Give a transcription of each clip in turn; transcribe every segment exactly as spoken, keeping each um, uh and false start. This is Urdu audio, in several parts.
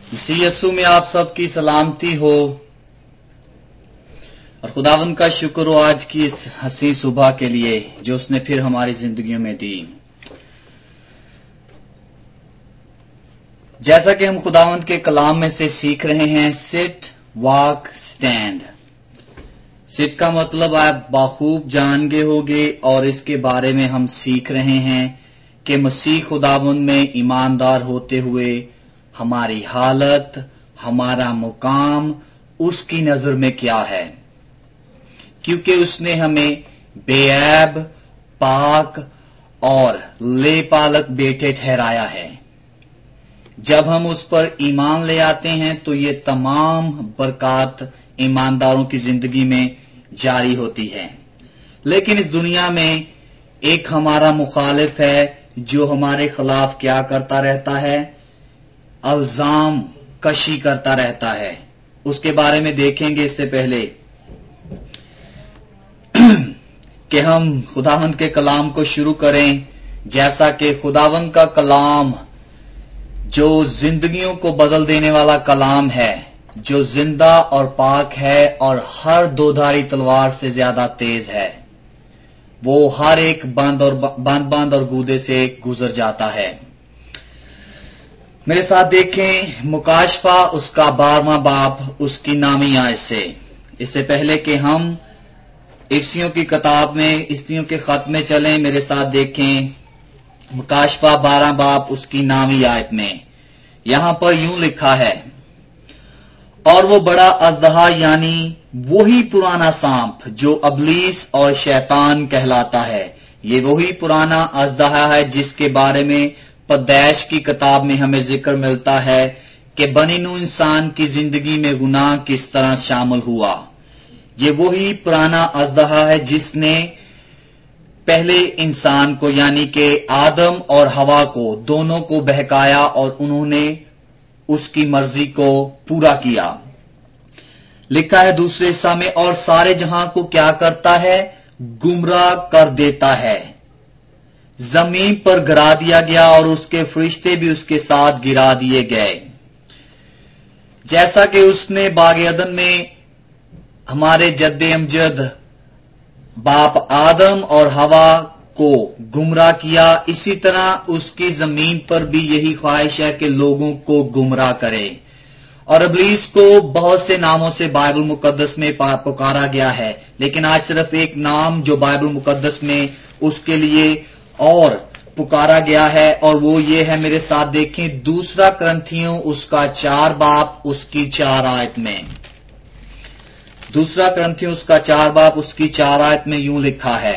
مسیح یسوع میں آپ سب کی سلامتی ہو اور خداوند کا شکر ہو آج کی اس حسین صبح کے لیے جو اس نے پھر ہماری زندگیوں میں دی۔ جیسا کہ ہم خداوند کے کلام میں سے سیکھ رہے ہیں، سٹ واک سٹینڈ۔ سٹ کا مطلب آپ بخوب جان گئے ہوگے اور اس کے بارے میں ہم سیکھ رہے ہیں کہ مسیح خداوند میں ایماندار ہوتے ہوئے ہماری حالت، ہمارا مقام اس کی نظر میں کیا ہے، کیونکہ اس نے ہمیں بے عیب، پاک اور لے پالک بیٹے ٹھہرایا ہے۔ جب ہم اس پر ایمان لے آتے ہیں تو یہ تمام برکات ایمانداروں کی زندگی میں جاری ہوتی ہے۔ لیکن اس دنیا میں ایک ہمارا مخالف ہے جو ہمارے خلاف کیا کرتا رہتا ہے؟ الزام کشی کرتا رہتا ہے۔ اس کے بارے میں دیکھیں گے اس سے پہلے کہ ہم خداوند کے کلام کو شروع کریں، جیسا کہ خداوند کا کلام جو زندگیوں کو بدل دینے والا کلام ہے، جو زندہ اور پاک ہے اور ہر دو دھاری تلوار سے زیادہ تیز ہے، وہ ہر ایک بند اور بند بند اور گودے سے گزر جاتا ہے۔ میرے ساتھ دیکھیں مکاشفہ اس کا بارہواں باب اس کی نامی آیت سے۔ اس سے پہلے کہ ہم افسیوں کی کتاب میں افسیوں کے خط میں چلیں، میرے ساتھ دیکھیں مکاشفہ بارہ باب اس کی نامی آیت میں یہاں پر یوں لکھا ہے، اور وہ بڑا اژدہا یعنی وہی پرانا سانپ جو ابلیس اور شیطان کہلاتا ہے، یہ وہی پرانا اژدہا ہے جس کے بارے میں پیدائش کی کتاب میں ہمیں ذکر ملتا ہے کہ بنی نوح انسان کی زندگی میں گناہ کس طرح شامل ہوا۔ یہ وہی پرانا اژدہا ہے جس نے پہلے انسان کو یعنی کہ آدم اور حوا کو دونوں کو بہکایا اور انہوں نے اس کی مرضی کو پورا کیا۔ لکھا ہے دوسرے حصہ میں، اور سارے جہاں کو کیا کرتا ہے؟ گمراہ کر دیتا ہے، زمین پر گرا دیا گیا اور اس کے فرشتے بھی اس کے ساتھ گرا دیے گئے۔ جیسا کہ اس نے باغ عدن میں ہمارے جد امجد باپ آدم اور حوا کو گمراہ کیا، اسی طرح اس کی زمین پر بھی یہی خواہش ہے کہ لوگوں کو گمراہ کرے۔ اور ابلیس کو بہت سے ناموں سے بائبل مقدس میں پکارا گیا ہے، لیکن آج صرف ایک نام جو بائبل مقدس میں اس کے لیے اور پکارا گیا ہے، اور وہ یہ ہے، میرے ساتھ دیکھیں دوسرا کرنتھیوں اس کا چار باپ اس کی چار آیت میں۔ دوسرا کرنتھیوں اس کا چار باپ اس کی چار آیت میں یوں لکھا ہے،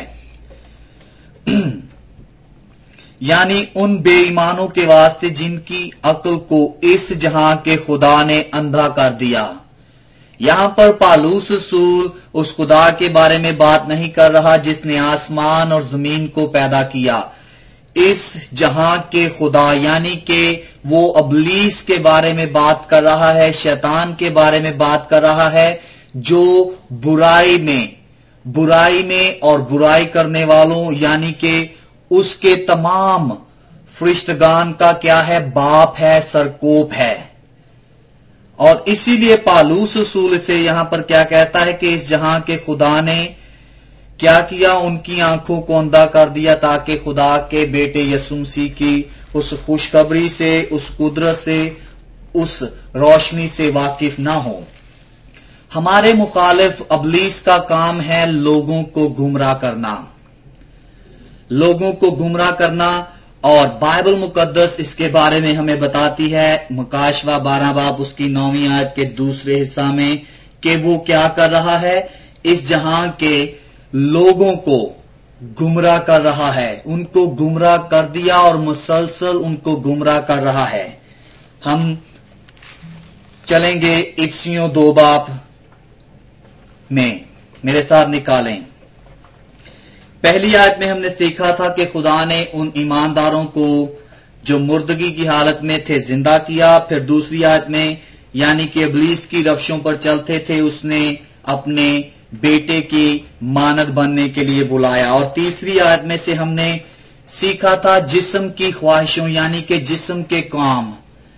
یعنی ان بے ایمانوں کے واسطے جن کی عقل کو اس جہاں کے خدا نے اندھا کر دیا۔ یہاں پر پالوس رسول اس خدا کے بارے میں بات نہیں کر رہا جس نے آسمان اور زمین کو پیدا کیا، اس جہاں کے خدا یعنی کہ وہ ابلیس کے بارے میں بات کر رہا ہے، شیطان کے بارے میں بات کر رہا ہے، جو برائی میں برائی میں اور برائی کرنے والوں یعنی کہ اس کے تمام فرشتگان کا کیا ہے؟ باپ ہے، سرکوپ ہے۔ اور اسی لیے پالوس رسول سے یہاں پر کیا کہتا ہے کہ اس جہاں کے خدا نے کیا کیا؟ ان کی آنکھوں کو اندھا کر دیا تاکہ خدا کے بیٹے یسوع مسیح کی اس خوشخبری سے، اس قدرت سے، اس روشنی سے واقف نہ ہو۔ ہمارے مخالف ابلیس کا کام ہے لوگوں کو گمراہ کرنا، لوگوں کو گمراہ کرنا، اور بائبل مقدس اس کے بارے میں ہمیں بتاتی ہے مکاشفہ بارہ باب اس کی نویں آیت کے دوسرے حصہ میں کہ وہ کیا کر رہا ہے؟ اس جہاں کے لوگوں کو گمراہ کر رہا ہے، ان کو گمراہ کر دیا اور مسلسل ان کو گمراہ کر رہا ہے۔ ہم چلیں گے افسیوں دو باب میں، میرے ساتھ نکالیں۔ پہلی آیت میں ہم نے سیکھا تھا کہ خدا نے ان ایمانداروں کو جو مردگی کی حالت میں تھے زندہ کیا، پھر دوسری آیت میں یعنی کہ ابلیس کی روشوں پر چلتے تھے اس نے اپنے بیٹے کی مانند بننے کے لیے بلایا، اور تیسری آیت میں سے ہم نے سیکھا تھا جسم کی خواہشوں یعنی کہ جسم کے کام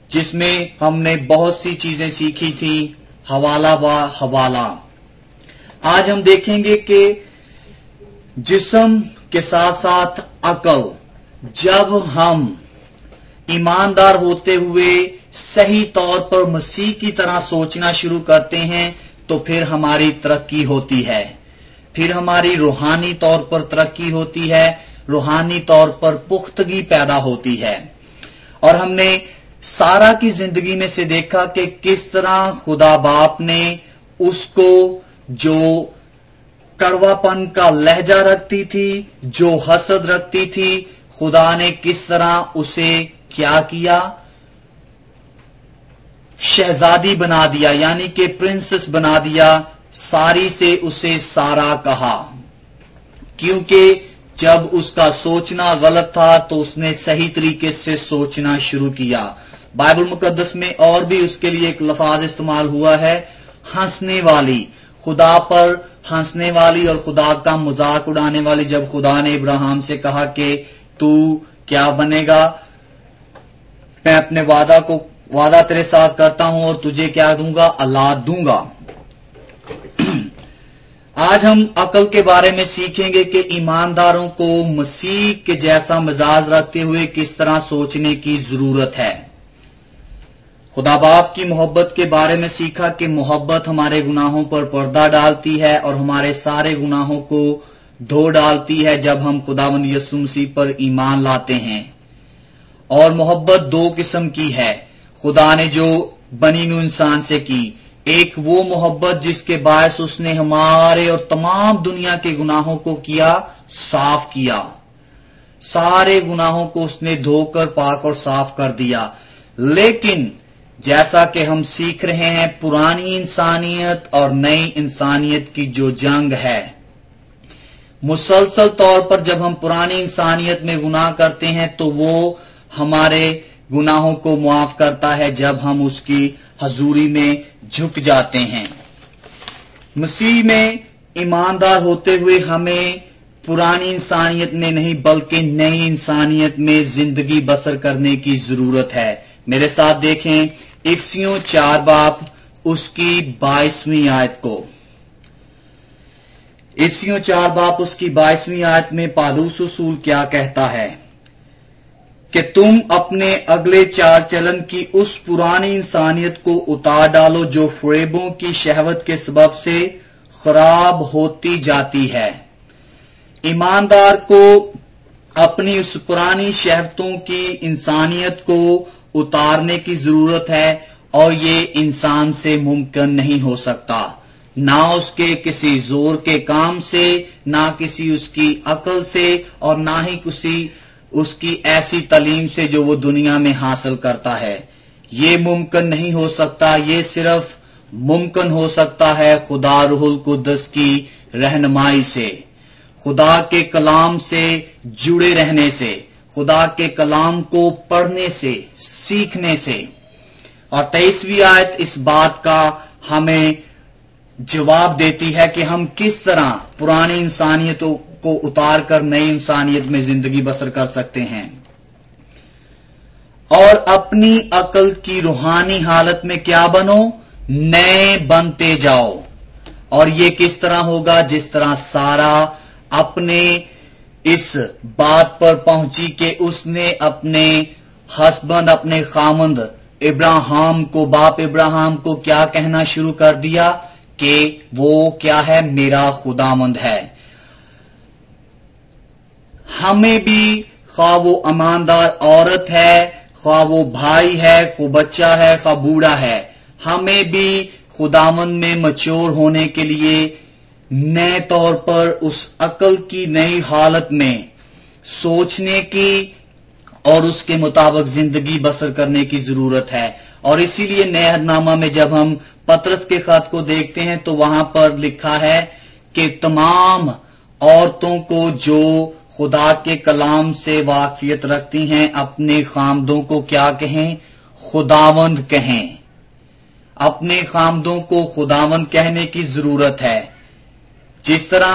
جس میں ہم نے بہت سی چیزیں سیکھی تھیں، حوالہ و حوالہ۔ آج ہم دیکھیں گے کہ جسم کے ساتھ ساتھ عقل، جب ہم ایماندار ہوتے ہوئے صحیح طور پر مسیح کی طرح سوچنا شروع کرتے ہیں تو پھر ہماری ترقی ہوتی ہے، پھر ہماری روحانی طور پر ترقی ہوتی ہے، روحانی طور پر پختگی پیدا ہوتی ہے۔ اور ہم نے سارا کی زندگی میں سے دیکھا کہ کس طرح خدا باپ نے اس کو، جو کڑوا پن کا لہجہ رکھتی تھی، جو حسد رکھتی تھی، خدا نے کس طرح اسے کیا کیا؟ شہزادی بنا دیا، یعنی کہ پرنسس بنا دیا۔ ساری سے اسے سارا کہا، کیونکہ جب اس کا سوچنا غلط تھا تو اس نے صحیح طریقے سے سوچنا شروع کیا۔ بائبل مقدس میں اور بھی اس کے لیے ایک لفظ استعمال ہوا ہے، ہنسنے والی، خدا پر ہنسنے والی اور خدا کا مذاق اڑانے والی۔ جب خدا نے ابراہیم سے کہا کہ تو کیا بنے گا، میں اپنے وعدہ کو وعدہ تیرے ساتھ کرتا ہوں اور تجھے کیا دوں گا، اولاد دوں گا۔ آج ہم عقل کے بارے میں سیکھیں گے کہ ایمانداروں کو مسیح کے جیسا مزاج رکھتے ہوئے کس طرح سوچنے کی ضرورت ہے۔ خدا باپ کی محبت کے بارے میں سیکھا کہ محبت ہمارے گناہوں پر پردہ ڈالتی ہے اور ہمارے سارے گناہوں کو دھو ڈالتی ہے جب ہم خداوند یسوع مسیح پر ایمان لاتے ہیں۔ اور محبت دو قسم کی ہے، خدا نے جو بنی نوع انسان سے کی، ایک وہ محبت جس کے باعث اس نے ہمارے اور تمام دنیا کے گناہوں کو کیا، صاف کیا، سارے گناہوں کو اس نے دھو کر پاک اور صاف کر دیا۔ لیکن جیسا کہ ہم سیکھ رہے ہیں، پرانی انسانیت اور نئی انسانیت کی جو جنگ ہے، مسلسل طور پر جب ہم پرانی انسانیت میں گناہ کرتے ہیں تو وہ ہمارے گناہوں کو معاف کرتا ہے جب ہم اس کی حضوری میں جھک جاتے ہیں۔ مسیح میں ایماندار ہوتے ہوئے ہمیں پرانی انسانیت میں نہیں بلکہ نئی انسانیت میں زندگی بسر کرنے کی ضرورت ہے۔ میرے ساتھ دیکھیں افسیوں چار باب اس کی بائیسویں آیت کو۔ افسیوں چار باب اس کی بائیسویں آیت میں پالوس رسول کیا کہتا ہے کہ تم اپنے اگلے چال چلن کی اس پرانی انسانیت کو اتار ڈالو جو فریبوں کی شہوت کے سبب سے خراب ہوتی جاتی ہے۔ ایماندار کو اپنی اس پرانی شہوتوں کی انسانیت کو اتارنے کی ضرورت ہے، اور یہ انسان سے ممکن نہیں ہو سکتا، نہ اس کے کسی زور کے کام سے، نہ کسی اس کی عقل سے، اور نہ ہی کسی اس کی ایسی تعلیم سے جو وہ دنیا میں حاصل کرتا ہے۔ یہ ممکن نہیں ہو سکتا، یہ صرف ممکن ہو سکتا ہے خدا روح القدس کی رہنمائی سے، خدا کے کلام سے جڑے رہنے سے، خدا کے کلام کو پڑھنے سے، سیکھنے سے۔ اور تیئیسویں آیت اس بات کا ہمیں جواب دیتی ہے کہ ہم کس طرح پرانی انسانیتوں کو اتار کر نئی انسانیت میں زندگی بسر کر سکتے ہیں، اور اپنی عقل کی روحانی حالت میں کیا بنو، نئے بنتے جاؤ۔ اور یہ کس طرح ہوگا؟ جس طرح سارا اپنے اس بات پر پہنچی کہ اس نے اپنے ہسبند، اپنے خامند ابراہیم کو، باپ ابراہیم کو کیا کہنا شروع کر دیا کہ وہ کیا ہے، میرا خداوند ہے۔ ہمیں بھی خواہ وہ ایماندار عورت ہے، خواہ وہ بھائی ہے، خواہ بچہ ہے، خواہ بوڑھا ہے، ہمیں بھی خداوند میں مچور ہونے کے لیے نئے طور پر اس عقل کی نئی حالت میں سوچنے کی اور اس کے مطابق زندگی بسر کرنے کی ضرورت ہے۔ اور اسی لیے نئے عہد میں جب ہم پطرس کے خط کو دیکھتے ہیں تو وہاں پر لکھا ہے کہ تمام عورتوں کو جو خدا کے کلام سے واقفیت رکھتی ہیں اپنے خامدوں کو کیا کہیں، خداوند کہیں۔ اپنے خامدوں کو خداوند کہنے کی ضرورت ہے۔ جس طرح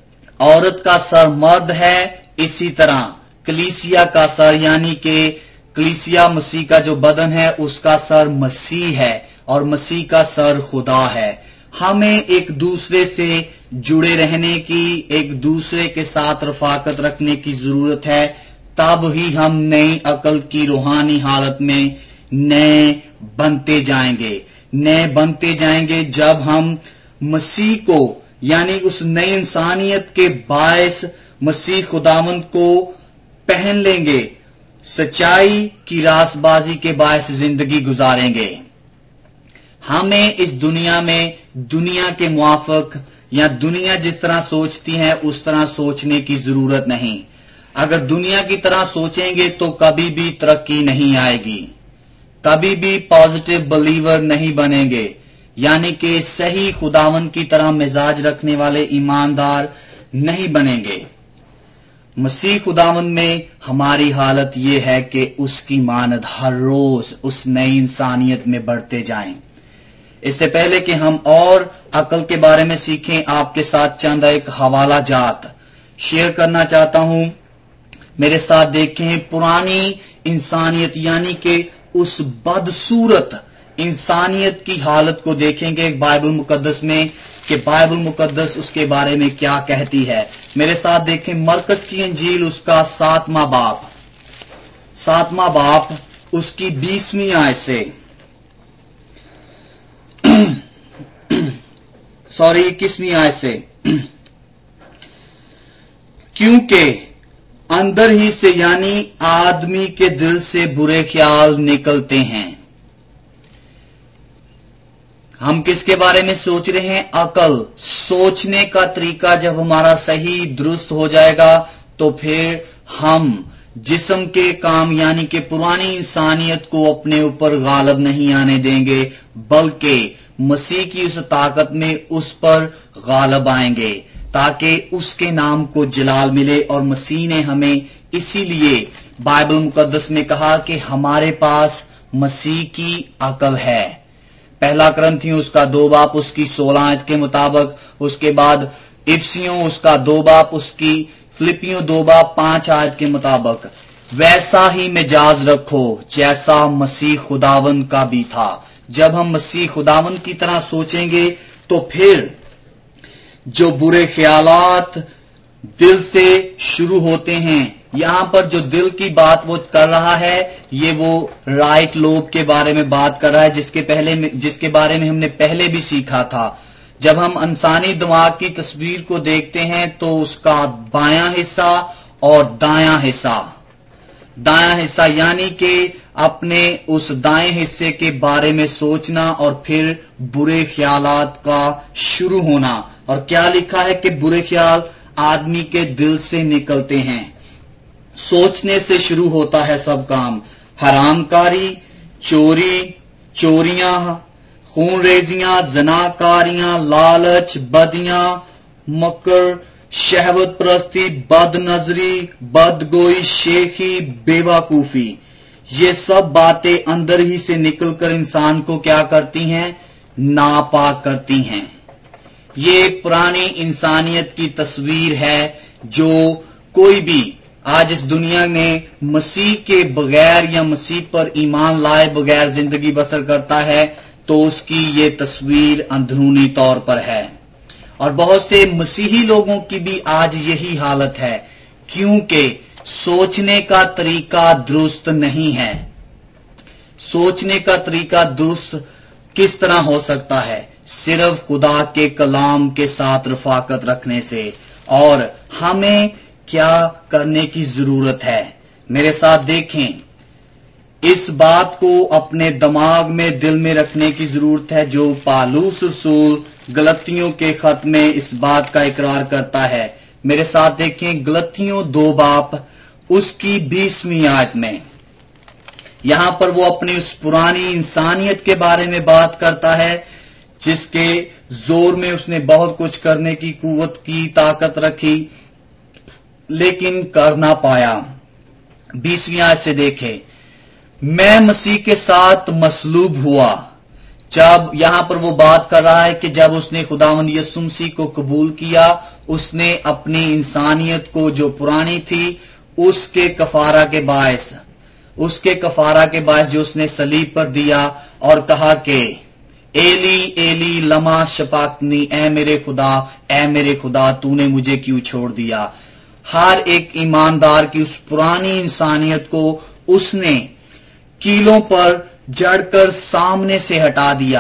عورت کا سر مرد ہے، اسی طرح کلیسیا کا سر یعنی کہ کلیسیا مسیح کا جو بدن ہے اس کا سر مسیح ہے اور مسیح کا سر خدا ہے. ہمیں ایک دوسرے سے جڑے رہنے کی، ایک دوسرے کے ساتھ رفاقت رکھنے کی ضرورت ہے. تب ہی ہم نئی عقل کی روحانی حالت میں نئے بنتے جائیں گے نئے بنتے جائیں گے جب ہم مسیح کو یعنی اس نئی انسانیت کے باعث مسیح خداوند کو پہن لیں گے، سچائی کی راست بازی کے باعث زندگی گزاریں گے. ہمیں اس دنیا میں دنیا کے موافق یا دنیا جس طرح سوچتی ہے اس طرح سوچنے کی ضرورت نہیں. اگر دنیا کی طرح سوچیں گے تو کبھی بھی ترقی نہیں آئے گی، کبھی بھی پازیٹو بلیور نہیں بنیں گے، یعنی کہ صحیح خداوند کی طرح مزاج رکھنے والے ایماندار نہیں بنیں گے. مسیح خداوند میں ہماری حالت یہ ہے کہ اس کی مانند ہر روز اس نئی انسانیت میں بڑھتے جائیں. اس سے پہلے کہ ہم اور عقل کے بارے میں سیکھیں، آپ کے ساتھ چند ایک حوالہ جات شیئر کرنا چاہتا ہوں. میرے ساتھ دیکھیں، پرانی انسانیت یعنی کہ اس بدصورت انسانیت کی حالت کو دیکھیں گے بائبل مقدس میں کہ بائبل مقدس اس کے بارے میں کیا کہتی ہے. میرے ساتھ دیکھیں مرکز کی انجیل اس کا ساتواں باب ساتواں باب اس کی بیسویں آیت سے سوری اکیسویں آیت سے، کیونکہ اندر ہی سے یعنی آدمی کے دل سے برے خیال نکلتے ہیں. ہم کس کے بارے میں سوچ رہے ہیں؟ عقل. سوچنے کا طریقہ جب ہمارا صحیح درست ہو جائے گا تو پھر ہم جسم کے کام یعنی کہ پرانی انسانیت کو اپنے اوپر غالب نہیں آنے دیں گے، بلکہ مسیح کی اس طاقت میں اس پر غالب آئیں گے تاکہ اس کے نام کو جلال ملے. اور مسیح نے ہمیں اسی لیے بائبل مقدس میں کہا کہ ہمارے پاس مسیح کی عقل ہے. پہلا کرنتھیوں اس کا دو باپ اس کی سولہ آیت کے مطابق، اس کے بعد افسیوں اس کا دو باپ اس کی، فلپیوں دو باپ پانچ آیت کے مطابق ویسا ہی مزاج رکھو جیسا مسیح خداوند کا بھی تھا. جب ہم مسیح خداوند کی طرح سوچیں گے تو پھر جو برے خیالات دل سے شروع ہوتے ہیں، یہاں پر جو دل کی بات وہ کر رہا ہے یہ وہ رائٹ لوب کے بارے میں بات کر رہا ہے جس کے پہلے جس کے بارے میں ہم نے پہلے بھی سیکھا تھا. جب ہم انسانی دماغ کی تصویر کو دیکھتے ہیں تو اس کا بایاں حصہ اور دایاں حصہ دایاں حصہ یعنی کہ اپنے اس دائیں حصے کے بارے میں سوچنا اور پھر برے خیالات کا شروع ہونا. اور کیا لکھا ہے کہ برے خیال آدمی کے دل سے نکلتے ہیں. سوچنے سے شروع ہوتا ہے سب کام. حرام کاری، چوری، چوریاں، خون ریزیاں، زناکاریاں، لالچ، بدیاں، مکر، شہوت پرستی، بد نظری، بدگوئی، شیخی، بے وقوفی، یہ سب باتیں اندر ہی سے نکل کر انسان کو کیا کرتی ہیں؟ ناپاک کرتی ہیں. یہ پرانی انسانیت کی تصویر ہے. جو کوئی بھی آج اس دنیا میں مسیح کے بغیر یا مسیح پر ایمان لائے بغیر زندگی بسر کرتا ہے تو اس کی یہ تصویر اندرونی طور پر ہے. اور بہت سے مسیحی لوگوں کی بھی آج یہی حالت ہے کیونکہ سوچنے کا طریقہ درست نہیں ہے. سوچنے کا طریقہ درست کس طرح ہو سکتا ہے؟ صرف خدا کے کلام کے ساتھ رفاقت رکھنے سے. اور ہمیں کیا کرنے کی ضرورت ہے؟ میرے ساتھ دیکھیں، اس بات کو اپنے دماغ میں دل میں رکھنے کی ضرورت ہے جو پالوس رسول گلتیوں کے خط میں اس بات کا اقرار کرتا ہے. میرے ساتھ دیکھیں گلتیوں دو باپ اس کی بیسویں آیت میں. یہاں پر وہ اپنی اس پرانی انسانیت کے بارے میں بات کرتا ہے جس کے زور میں اس نے بہت کچھ کرنے کی قوت کی طاقت رکھی لیکن کر نہ پایا. بیسویں آیت سے دیکھیں، میں مسیح کے ساتھ مصلوب ہوا. جب یہاں پر وہ بات کر رہا ہے کہ جب اس نے خداوند یسوع مسیح کو قبول کیا اس نے اپنی انسانیت کو جو پرانی تھی اس کے کفارہ کے باعث उसके कफारा के बाद जो उसने सलीब पर दिया और कहा कि एली एली लमा शफाक्तनी, ए मेरे खुदा ए मेरे खुदा तूने मुझे क्यों छोड़ दिया। हर एक ईमानदार की उस पुरानी इंसानियत को उसने कीलों पर जड़कर सामने से हटा दिया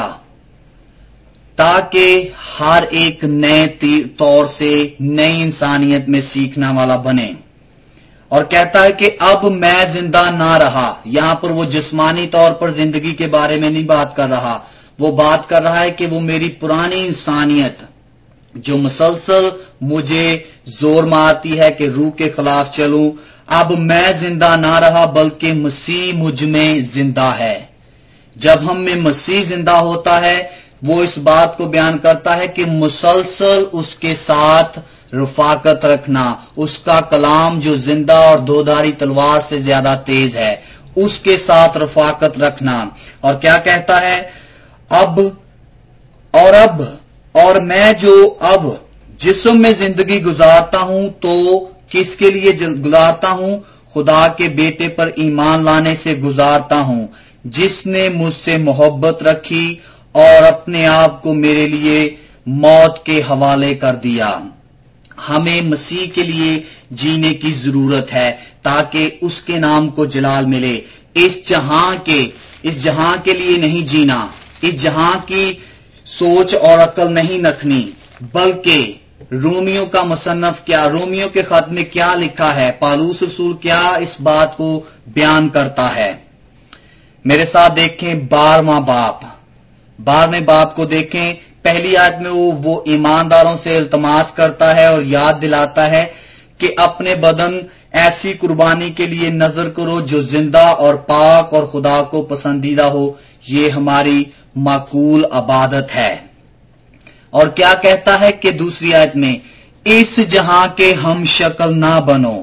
ताकि हर एक नए तौर से नई इंसानियत में सीखने वाला बने। और कहता है कि अब मैं जिंदा ना रहा। यहां पर वो जिस्मानी तौर पर जिंदगी के बारे में नहीं बात कर रहा, वो बात कर रहा है कि वो मेरी पुरानी इंसानियत जो मुसलसल मुझे जोर मारती है कि रूह के खिलाफ चलूं, अब मैं जिंदा ना रहा बल्कि मसीह मुझ में जिंदा है। जब हम में मसीह जिंदा होता है वो इस बात को बयान करता है कि मुसलसल उसके साथ रफाकत रखना, उसका कलाम जो जिंदा और दोधारी तलवार से ज्यादा तेज है, उसके साथ रफाकत रखना। और क्या कहता है, अब और अब और मैं जो अब जिस्म में जिंदगी गुजारता हूं तो किसके लिए गुजारता हूं? खुदा के बेटे पर ईमान लाने से गुजारता हूं, जिसने मुझसे मोहब्बत रखी और अपने आप को मेरे लिए मौत के हवाले कर दिया। हमें मसीह के लिए जीने की जरूरत है ताकि उसके नाम को जलाल मिले। इस जहां के इस जहां के लिए नहीं जीना, इस जहां की सोच और अकल नहीं रखनी, बल्कि रोमियो का मुसन्नफ क्या, रोमियो के खत में क्या लिखा है, पालूस रसूल क्या इस बात को बयान करता है। मेरे साथ देखें बारहवां बाप, बारहवें बाप को देखें। पहली आयत में वो वो ईमानदारों से इल्तमास करता है और याद दिलाता है कि अपने बदन ऐसी कुर्बानी के लिए नजर करो जो जिंदा और पाक और खुदा को पसंदीदा हो, ये हमारी माकूल इबादत है। और क्या कहता है कि दूसरी आयत में, इस जहां के हम शक्ल ना बनो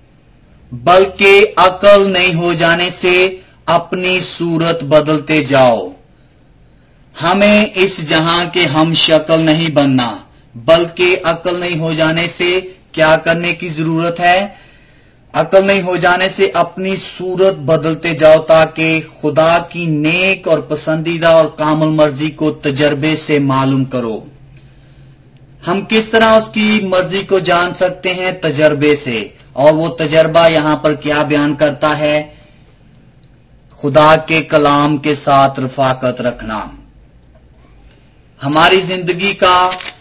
बल्कि अकल नहीं हो जाने से अपनी सूरत बदलते जाओ। हमें इस जहां के हम शक्ल नहीं बनना बल्कि अकल नहीं हो जाने से क्या करने की जरूरत है? अकल नहीं हो जाने से अपनी सूरत बदलते जाओ ताकि खुदा की नेक और पसंदीदा और कामिल मर्जी को तजर्बे से मालूम करो। हम किस तरह उसकी मर्जी को जान सकते हैं? तजर्बे से। और वो तजर्बा यहां पर क्या बयान करता है? खुदा के कलाम के साथ रफाकत रखना। हमारी जिंदगी का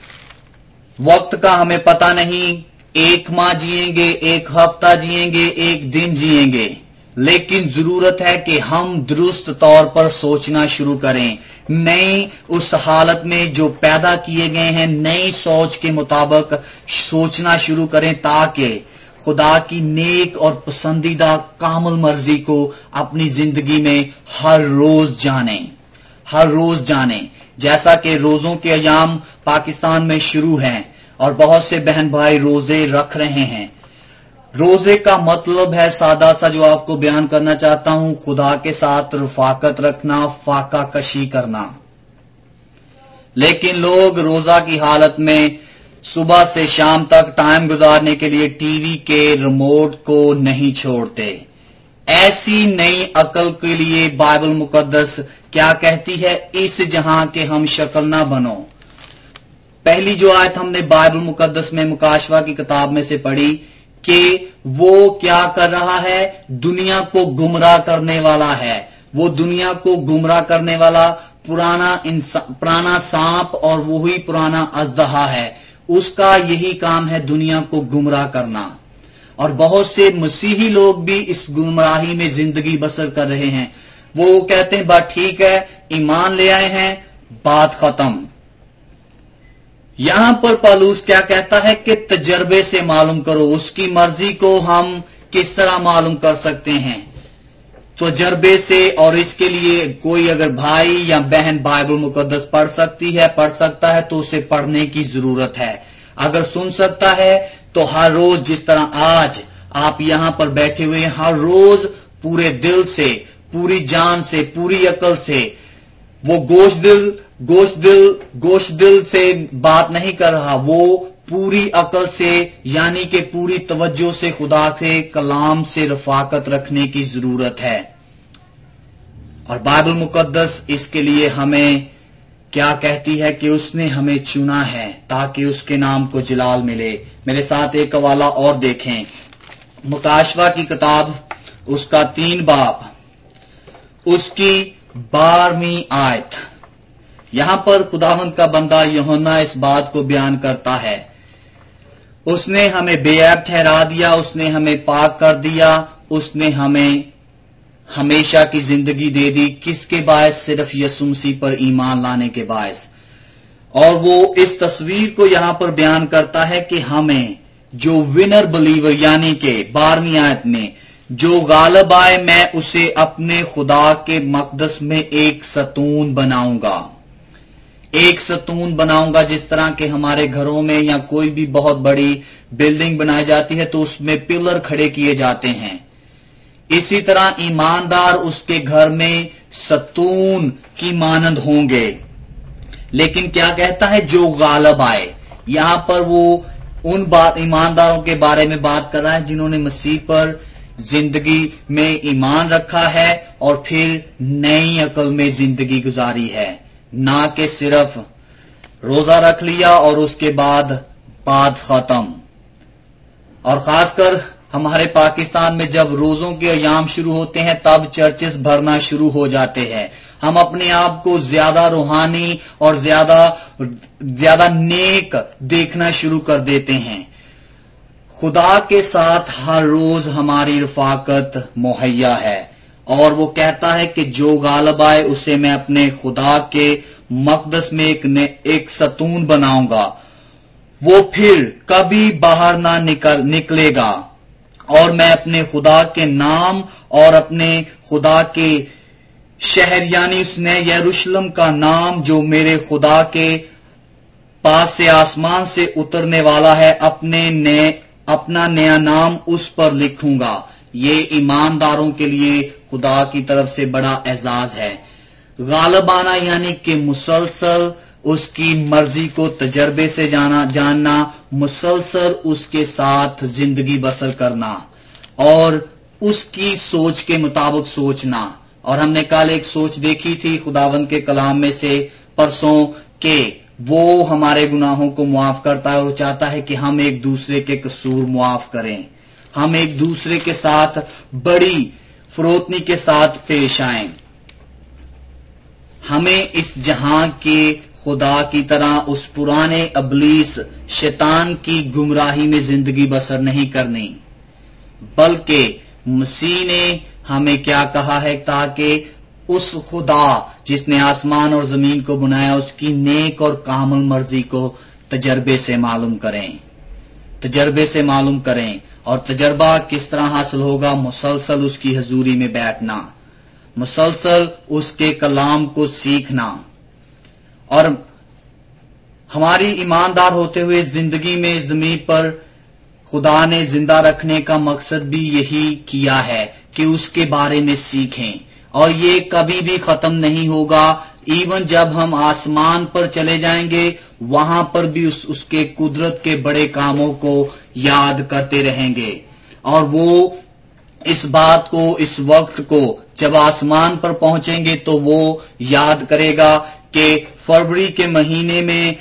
वक्त का हमें पता नहीं, एक माह जिएंगे, एक हफ्ता जिएंगे, एक दिन जिएंगे, लेकिन जरूरत है कि हम दुरुस्त तौर पर सोचना शुरू करें, नई उस हालत में जो पैदा किए गए हैं नई सोच के मुताबिक सोचना शुरू करें ताकि खुदा की नेक और पसंदीदा कामिल मर्जी को अपनी जिंदगी में हर रोज जाने, हर रोज जाने। जैसा कि रोजों के अयाम पाकिस्तान में शुरू हैं और बहुत से बहन भाई रोजे रख रहे हैं। रोजे का मतलब है सादा सा जो आपको बयान करना चाहता हूं, खुदा के साथ रफाकत रखना, फाका कशी करना। लेकिन लोग रोजा की हालत में सुबह से शाम तक टाइम गुजारने के लिए टीवी के रिमोट को नहीं छोड़ते। ऐसी नई अकल के लिए बाइबल मुकद्दस क्या कहती है? इस जहां के हम शक्ल ना बनो। पहली जो आयत हमने बाइबल मुकद्दस में मुकाशवा की किताब में से पढ़ी कि वो क्या कर रहा है? दुनिया को गुमराह करने वाला है। वो दुनिया को गुमराह करने वाला पुराना पुराना सांप और वही पुराना अजदहा है। उसका यही काम है दुनिया को गुमराह करना। और बहुत से मसीही लोग भी इस गुमराही में जिंदगी बसर कर रहे हैं। वो कहते हैं बात ठीक है, ईमान ले आए हैं, बात खत्म। यहां पर पौलुस क्या कहता है कि तजर्बे से मालूम करो। उसकी मर्जी को हम किस तरह मालूम कर सकते हैं? तजर्बे से। और इसके लिए कोई अगर भाई या बहन बाइबल मुकद्दस पढ़ सकती है, पढ़ सकता है, तो उसे पढ़ने की जरूरत है। अगर सुन सकता है तो हर रोज, जिस तरह आज आप यहां पर बैठे हुए हैं, हर रोज पूरे दिल से, पूरी जान से, पूरी अकल से, वो गोश दिल गोश दिल गोश दिल से बात नहीं कर रहा, वो पूरी अकल से यानी कि पूरी तवज्जो से खुदा के कलाम से रफाकत रखने की जरूरत है। और बाइबल मुकद्दस इसके लिए हमें क्या कहती है कि उसने हमें चुना है ताकि उसके नाम को जलाल मिले। मेरे साथ एक हवाला और देखें, मुकाशवा की किताब उसका तीन बाब उसकी बारहवीं आयत। यहां पर खुदावंद का बंदा यूहन्ना इस बात को बयान करता है, उसने हमें बेऐब ठहरा दिया, उसने हमें पाक कर दिया, उसने हमें हमेशा की जिंदगी दे दी। किसके बायस? सिर्फ यीशु मसीह पर ईमान लाने के बायस। और वो इस तस्वीर को यहां पर बयान करता है कि हमें जो विनर बिलीवर यानी कि बारहवीं आयत में जो गालिब आए, मैं उसे अपने खुदा के मकदस में एक सतून बनाऊंगा। एक सतून बनाऊंगा। जिस तरह के हमारे घरों में या कोई भी बहुत बड़ी बिल्डिंग बनाई जाती है तो उसमें पिलर खड़े किए जाते हैं, इसी तरह ईमानदार उसके घर में सतून की मानंद होंगे। लेकिन क्या कहता है? जो गालिब आए। यहां पर वो उन बात ईमानदारों के बारे में बात कर रहा है जिन्होंने मसीह पर जिंदगी में ईमान रखा है और फिर नई अकल में जिंदगी गुजारी है, ना कि सिर्फ रोजा रख लिया और उसके बाद बाद खत्म। और खासकर हमारे पाकिस्तान में जब रोजों के अयाम शुरू होते हैं तब चर्चेस भरना शुरू हो जाते हैं। हम अपने आप को ज्यादा रूहानी और ज्यादा ज्यादा नेक देखना शुरू कर देते हैं। खुदा के साथ हर रोज हमारी रफाकत मुहैया है और वो कहता है कि जो गालिब आए उसे मैं अपने खुदा के मकदस में एक, एक सतून बनाऊंगा। वो फिर कभी बाहर ना निकल निकलेगा और मैं अपने खुदा के नाम और अपने खुदा के शहर यानी उसने यरूशलेम का नाम जो मेरे खुदा के पास से आसमान से उतरने वाला है, अपने ने अपना नया नाम उस पर लिखूंगा। ये ईमानदारों के लिए खुदा की तरफ से बड़ा एजाज है। गालिब आना यानी कि मुसलसल उसकी मर्जी को तजर्बे से जाना जानना, मुसलसल उसके साथ जिंदगी बसर करना और उसकी सोच के मुताबिक सोचना। और हमने कल एक सोच देखी थी खुदावंद के कलाम में से परसों के वो हमारे गुनाहों को मुआफ करता है और चाहता है कि हम एक दूसरे के कसूर मुआफ करें, हम एक दूसरे के साथ बड़ी फरोतनी के साथ पेश आएं। हमें इस जहां के खुदा की तरह उस पुराने अबलीस शैतान की गुमराही में जिंदगी बसर नहीं करनी, बल्कि मसीह ने हमें क्या कहा है? ताकि उस खुदा जिसने आसमान और जमीन को बनाया उसकी नेक और कामिल मर्जी को तजर्बे से मालूम करें, तजर्बे से मालूम करें। और तजर्बा किस तरह हासिल होगा? मुसलसल उसकी हजूरी में बैठना, मुसलसल उसके कलाम को सीखना। और हमारी ईमानदार होते हुए जिंदगी में जमीन पर खुदा ने जिंदा रखने का मकसद भी यही किया है कि उसके बारे में सीखें। और ये कभी भी खत्म नहीं होगा। इवन जब हम आसमान पर चले जाएंगे वहां पर भी उस, उसके कुदरत के बड़े कामों को याद करते रहेंगे। और वो इस बात को, इस वक्त को जब आसमान पर पहुंचेंगे तो वो याद करेगा कि फरवरी के महीने में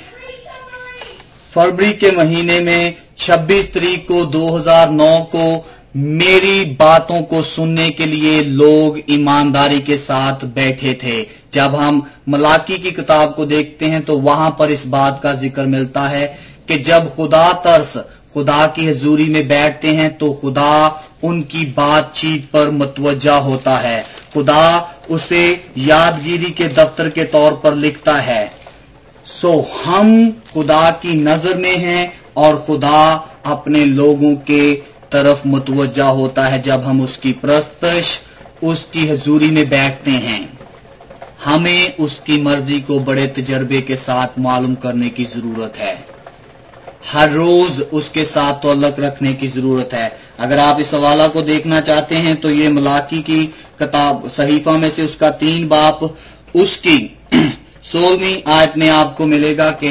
फरवरी के महीने में छब्बीस तारीख को दो हज़ार नौ को मेरी बातों को सुनने के लिए लोग ईमानदारी के साथ बैठे थे। जब हम मलाकी की किताब को देखते हैं तो वहां पर इस बात का जिक्र मिलता है कि जब खुदा तरस खुदा की हजूरी में बैठते हैं तो खुदा उनकी बातचीत पर मुतवज्जा होता है, खुदा उसे यादगिरी के दफ्तर के तौर पर लिखता है। सो हम खुदा की नजर में हैं और खुदा अपने लोगों के तरफ मुतवज्जा होता है जब हम उसकी प्रस्तश उसकी हजूरी में बैठते हैं। हमें उसकी मर्जी को बड़े तजर्बे के साथ मालूम करने की जरूरत है, हर रोज उसके साथ तअल्लुक रखने की जरूरत है। अगर आप इस हवाला को देखना चाहते हैं तो ये मलाकी की किताब सहीफा में से उसका तीन बाप उसकी सोलहवीं आयत में आपको मिलेगा कि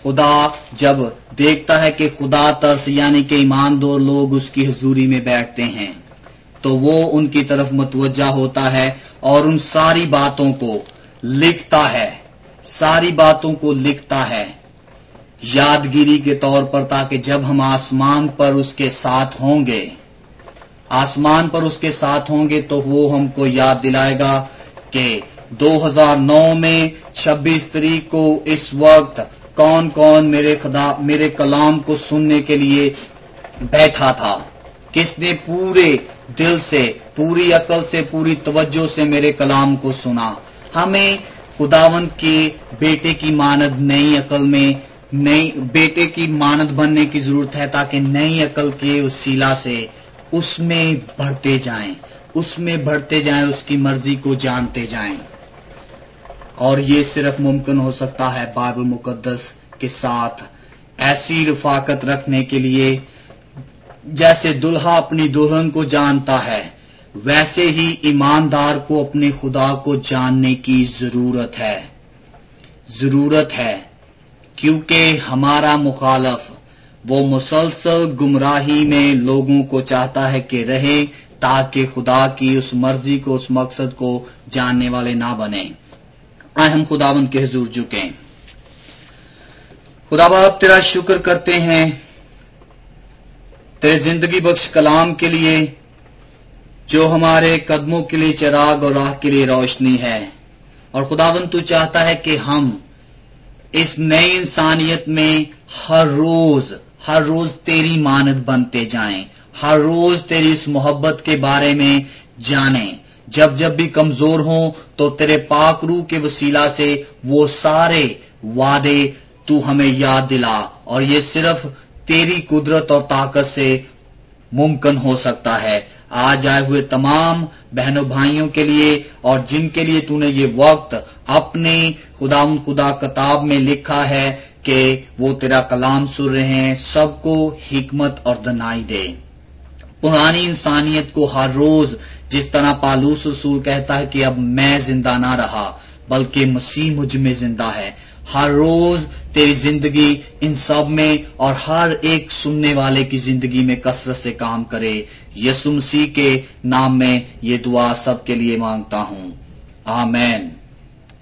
خدا جب دیکھتا ہے کہ خدا ترس یعنی کہ ایماندار لوگ اس کی حضوری میں بیٹھتے ہیں تو وہ ان کی طرف متوجہ ہوتا ہے اور ان ساری باتوں کو لکھتا ہے ساری باتوں کو لکھتا ہے یادگیری کے طور پر، تاکہ جب ہم آسمان پر اس کے ساتھ ہوں گے آسمان پر اس کے ساتھ ہوں گے تو وہ ہم کو یاد دلائے گا کہ دو ہزار نو میں چھبیس تاریخ کو اس وقت کون کون میرے خدا میرے کلام کو سننے کے لیے بیٹھا تھا، کس نے پورے دل سے، پوری عقل سے، پوری توجہ سے میرے کلام کو سنا۔ ہمیں خداوند کے بیٹے کی مانند نئی عقل میں نئی بیٹے کی مانند بننے کی ضرورت ہے، تاکہ نئی عقل کے وسیلہ سے اس میں بڑھتے جائیں اس میں بڑھتے جائیں اس کی مرضی کو جانتے جائیں۔ اور یہ صرف ممکن ہو سکتا ہے بائبل مقدس کے ساتھ ایسی رفاقت رکھنے کے لیے جیسے دلہا اپنی دلہن کو جانتا ہے، ویسے ہی ایماندار کو اپنے خدا کو جاننے کی ضرورت ہے ضرورت ہے کیونکہ ہمارا مخالف وہ مسلسل گمراہی میں لوگوں کو چاہتا ہے کہ رہے، تاکہ خدا کی اس مرضی کو، اس مقصد کو جاننے والے نہ بنیں۔ آئے ہم خداوند کے حضور جھکیں۔ خدا باپ تیرا شکر کرتے ہیں تیرے زندگی بخش کلام کے لیے، جو ہمارے قدموں کے لیے چراغ اور راہ کے لیے روشنی ہے۔ اور خداوند تو چاہتا ہے کہ ہم اس نئی انسانیت میں ہر روز ہر روز تیری مانند بنتے جائیں، ہر روز تیری اس محبت کے بارے میں جانیں۔ جب جب بھی کمزور ہوں تو تیرے پاک روح کے وسیلہ سے وہ سارے وعدے تو ہمیں یاد دلا، اور یہ صرف تیری قدرت اور طاقت سے ممکن ہو سکتا ہے۔ آج آئے ہوئے تمام بہنوں بھائیوں کے لیے اور جن کے لیے تو نے یہ وقت اپنے خدا خدا کتاب میں لکھا ہے کہ وہ تیرا کلام سن رہے ہیں، سب کو حکمت اور دانائی دے۔ پرانی انسانیت کو ہر روز، جس طرح پالوس رسول کہتا ہے کہ اب میں زندہ نہ رہا بلکہ مسیح مجھ میں زندہ ہے، ہر روز تیری زندگی ان سب میں اور ہر ایک سننے والے کی زندگی میں کثرت سے کام کرے۔ یسوع مسیح کے نام میں یہ دعا سب کے لیے مانگتا ہوں، آمین۔